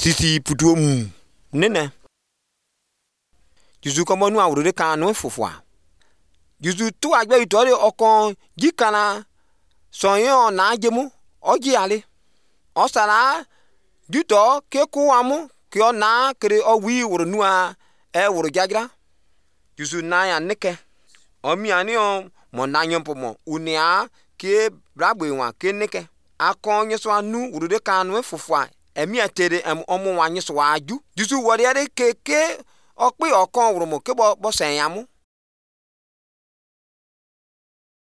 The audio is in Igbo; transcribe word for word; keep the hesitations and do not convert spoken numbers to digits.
sisi putu mu nene Jusu komo nu awurode kan no fofua Jusu tu agbe itore okon jikana sonyo na ajemu oji ale osara juto keku amu ke ona kere owi wuru nua e wuru jagira Jusu na ya nike omi ani o mo na nyompo mo unia ke bragbe wa ke nike akon nyeso anu wurude kan no fofua emi atere em omu wa nyeso aju Jusu wori are keke okpe okon wuru mo ke bo bo sen yamu